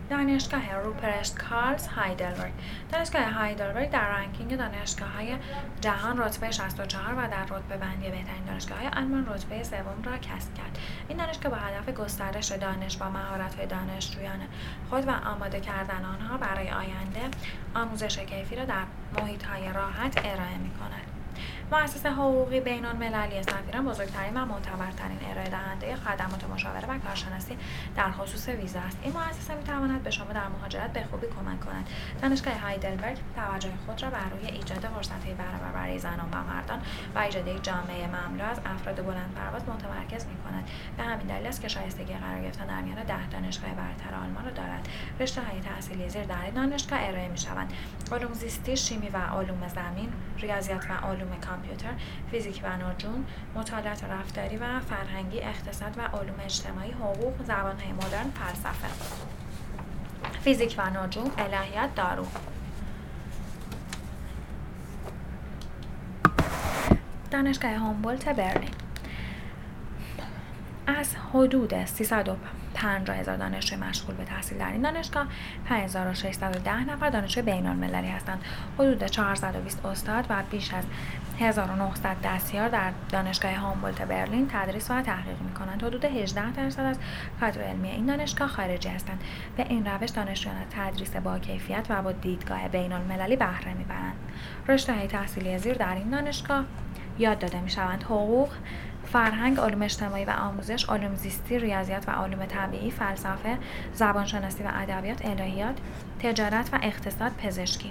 دانشگاه روپرت کارلز هایدلبرگ. دانشگاه هایدلبرگ در رنکینگ دانشگاه‌های جهان رتبه 64 و در رتبه‌بندی بهترین دانشگاه‌های آلمان رتبه سوم را کسب کرد. این دانشگاه با هدف گسترش دانش و مهارت‌های دانشجویان خود و آماده کردن آنها برای آینده، آموزش کیفی را در محیط‌های راحت ارائه می‌کند. مؤسسه حقوقی بین‌المللی سفیران بزرگترین و معتبرترین ارائه دهنده خدمات مشاوره و کارشناسی در خصوص ویزا است. این مؤسسه می‌تواند به شما در مهاجرت به خوبی کمک کند. دانشگاه هایدلبرگ توجه خود را بر روی ایجاد فرصت‌های برابر برای زنان و مردان و ایجاد یک جامعه مملو از افراد بلندپرواز متمرکز می‌کند. به همین دلیل است که شایستگی قرار گرفتن در میان 10 دانشگاه برتر آلمان را دارد. رشته‌های تحصیلی زیر در این دانشگاه ارائه می‌شوند: علوم زیستی، شیمی و علوم زمین، ریاضیات و علوم کامپیوتر، فیزیک و نجوم، مطالعات رفتاری و فرهنگی، اقتصاد و علوم اجتماعی، حقوق، زبان‌های مدرن، فلسفه، فیزیک و نجوم، الهیات، دارو. دانشگاه هومبولت برلین. از حدود 350,000 دانشجوی مشغول به تحصیل در این دانشگاه، 5610 نفر دانشجوی بین‌المللی هستند. حدود 420 استاد و بیش از 1900 دستیار در دانشگاه هومبولت برلین تدریس و تحقیق می‌کنند. حدود 18% از کادر علمی این دانشگاه خارجی هستند. به این روش دانشجویان تدریس با کیفیت و با دیدگاه بین‌المللی بهره می‌برند. رشته‌های تحصیلی زیر در این دانشگاه یاد داده می‌شوند: حقوق، فرهنگ، علوم اجتماعی و آموزش، علوم زیستی، ریاضیات و علوم طبیعی، فلسفه، زبانشناسی و ادبیات، الهیات، تجارت و اقتصاد، پزشکی.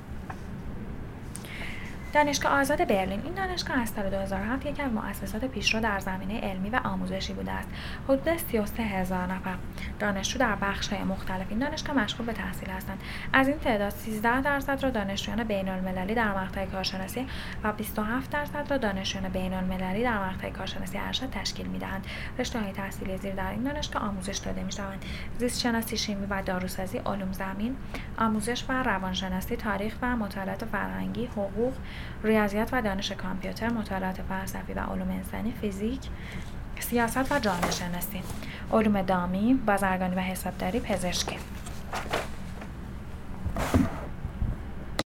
دانشگاه آزاد برلین. این دانشگاه از سال 2007 یکی از مؤسسات پیشرو در زمینه علمی و آموزشی بوده است. حدود 33,000 نفر دانشجو در بخش‌های مختلف این دانشگاه مشغول به تحصیل هستند. از این تعداد 13% را دانشجویان بین‌المللی در مقطع کارشناسی و 27% را دانشجویان بین‌المللی در مقطع کارشناسی ارشد تشکیل می‌دهند. رشته‌های تحصیلی زیر در این دانشگاه آموزش داده می‌شوند: زیست شناسی، شیمی و داروسازی، علوم زمین، آموزش و روانشناسی، تاریخ و مطالعات فرهنگی، حقوق، ریاضیات و دانش کامپیوتر، مطالعات فلسفی و علوم انسانی، فیزیک، سیاست و جامعه شناسی، علوم دامی، بازرگانی و حسابداری، پزشکی.